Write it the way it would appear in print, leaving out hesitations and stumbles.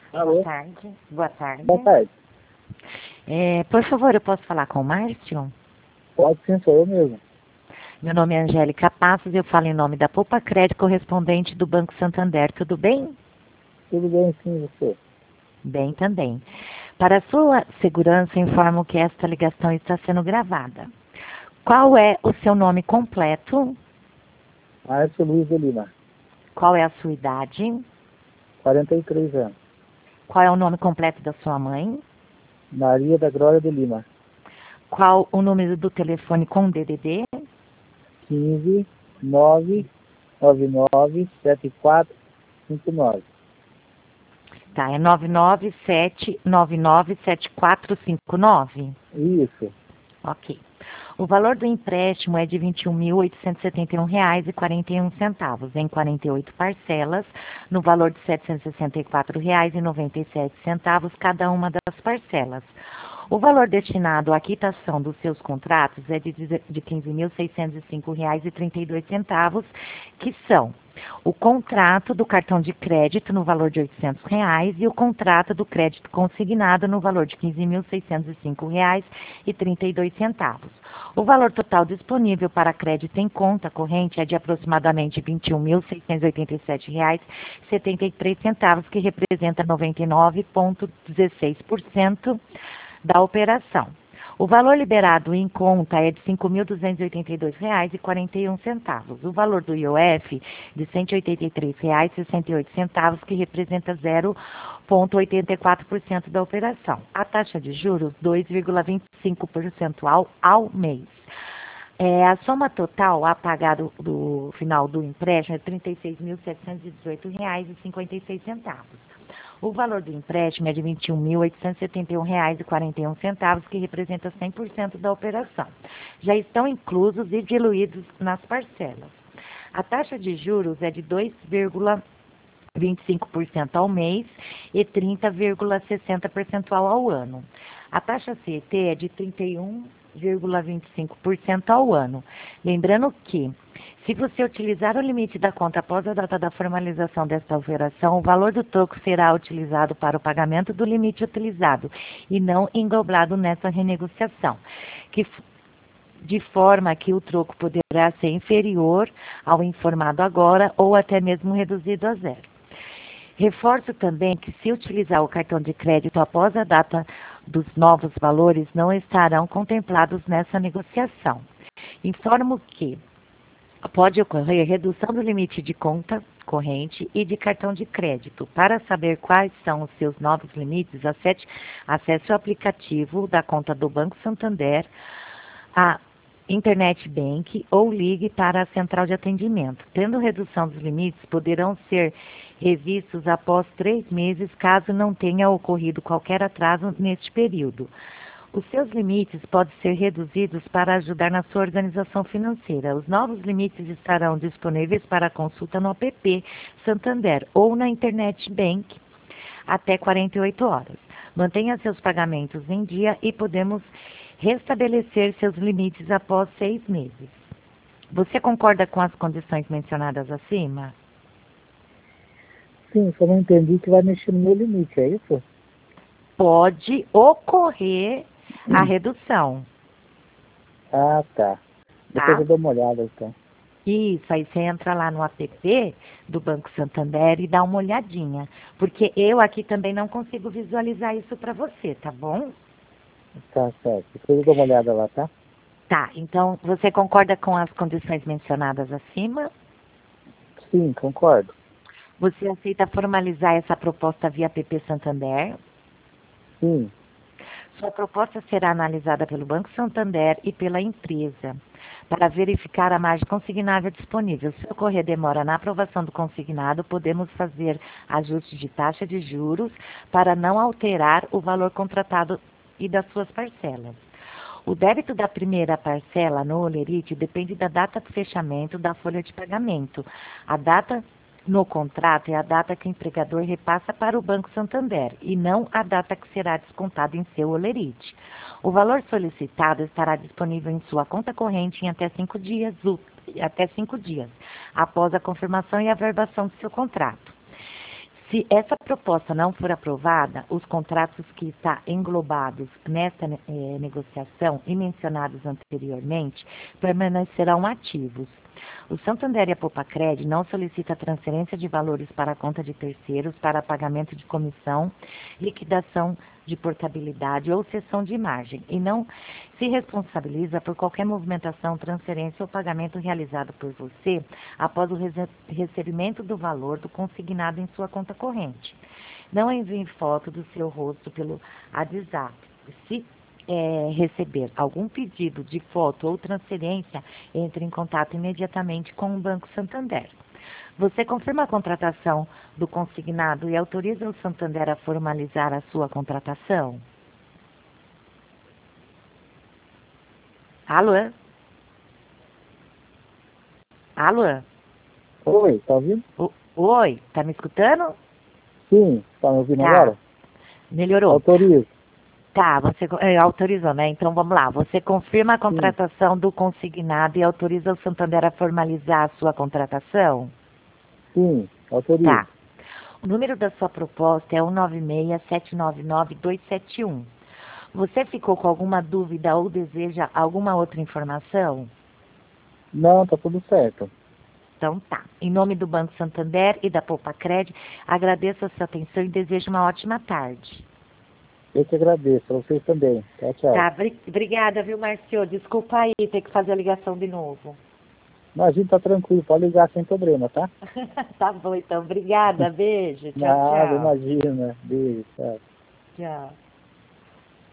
Alô? Boa tarde. Boa tarde. Boa tarde. Por favor, eu posso falar com o Márcio? Pode sim, sou eu mesmo. Meu nome é Angélica Passos, eu falo em nome da Poupa Crédito, correspondente do Banco Santander. Tudo bem? Tudo bem sim, você? Bem também. Para sua segurança, informo que esta ligação está sendo gravada. Qual é o seu nome completo? Márcio Luiz de Lima, Qual é a sua idade? 43 anos. Qual é o nome completo da sua mãe? Maria da Glória de Lima, Qual o número do telefone com DDD? 15 999 7459. Tá, é 997997459. Isso. Ok. O valor do empréstimo é de R$ 21.871,41 em 48 parcelas, no valor de R$ 764,97 cada uma das parcelas. O valor destinado à quitação dos seus contratos é de R$ 15.605,32, que são o contrato do cartão de crédito no valor de R$ 800 e o contrato do crédito consignado no valor de R$ 15.605,32. O valor total disponível para crédito em conta corrente é de aproximadamente R$ 21.687,73, que representa 99,16% da operação. O valor liberado em conta é de R$ 5.282,41. O valor do IOF de R$ 183,68, que representa 0,84% da operação. A taxa de juros 2,25% ao mês. A soma total a pagar do final do empréstimo é R$ 36.718,56. O valor do empréstimo é de R$ 21.871,41, que representa 100% da operação. Já estão inclusos e diluídos nas parcelas. A taxa de juros é de 2,25% ao mês e 30,60% ao ano. A taxa CET é de 31,25% ao ano. Lembrando que, se você utilizar o limite da conta após a data da formalização desta operação, o valor do troco será utilizado para o pagamento do limite utilizado e não englobado nessa renegociação, de forma que o troco poderá ser inferior ao informado agora ou até mesmo reduzido a zero. Reforço também que, se utilizar o cartão de crédito após a data dos novos valores, não estarão contemplados nessa negociação. Informo que pode ocorrer redução do limite de conta corrente e de cartão de crédito. Para saber quais são os seus novos limites, acesse o aplicativo da conta do Banco Santander, a Internet Bank ou ligue para a central de atendimento. Tendo redução dos limites, poderão ser revistos após 3 meses, caso não tenha ocorrido qualquer atraso neste período. Os seus limites podem ser reduzidos para ajudar na sua organização financeira. Os novos limites estarão disponíveis para consulta no app Santander ou na Internet Bank até 48 horas. Mantenha seus pagamentos em dia e podemos restabelecer seus limites após 6 meses. Você concorda com as condições mencionadas acima? Sim, só não entendi que vai mexer no meu limite, é isso? Pode ocorrer a redução, Ah, tá. Depois tá? eu dou uma olhada, então. Isso, aí você entra lá no app do Banco Santander e dá uma olhadinha. Porque eu aqui também não consigo visualizar isso para você, tá bom? Tá certo. Depois eu dou uma olhada lá, tá? Tá, então você concorda com as condições mencionadas acima? Sim, concordo. Você aceita formalizar essa proposta via app Santander? Sim, Sua proposta será analisada pelo Banco Santander e pela empresa para verificar a margem consignável disponível. Se ocorrer demora na aprovação do consignado, podemos fazer ajuste de taxa de juros para não alterar o valor contratado e das suas parcelas. O débito da primeira parcela no Olerite depende da data de fechamento da folha de pagamento. A data no contrato é a data que o empregador repassa para o Banco Santander e não a data que será descontada em seu Olerite. O valor solicitado estará disponível em sua conta corrente em até 5 dias, após a confirmação e averbação do seu contrato. Se essa proposta não for aprovada, os contratos que estão englobados nesta negociação e mencionados anteriormente permanecerão ativos. O Santander e a Poupa-Cred não solicita transferência de valores para a conta de terceiros para pagamento de comissão, liquidação de portabilidade ou cessão de margem e não se responsabiliza por qualquer movimentação, transferência ou pagamento realizado por você após o recebimento do valor do consignado em sua conta corrente. Não envie foto do seu rosto pelo WhatsApp. Se receber algum pedido de foto ou transferência, entre em contato imediatamente com o Banco Santander. Você confirma a contratação do consignado e autoriza o Santander a formalizar a sua contratação? Alô? Alô? Oi, tá ouvindo? Oi, tá me escutando? Sim, tá me ouvindo Tá. agora? Melhorou? Autorizo. Tá, você autorizou, né? Então vamos lá. Você confirma a contratação do consignado e autoriza o Santander a formalizar a sua contratação? Sim, autorizo. Tá. O número da sua proposta é 196-799-271. Você ficou com alguma dúvida ou deseja alguma outra informação? Não, tá tudo certo. Então tá. Em nome do Banco Santander e da Poupa-Cred, agradeço a sua atenção e desejo uma ótima tarde. Eu que agradeço, a vocês também. Tchau, tchau. Tá, obrigada, viu, Marcio? Desculpa aí ter que fazer a ligação de novo. Imagina, tá tranquilo, pode ligar sem problema, tá? Tá bom, então. Obrigada. Beijo. Tchau, Nada, tchau. imagina. Beijo, tchau. Tchau.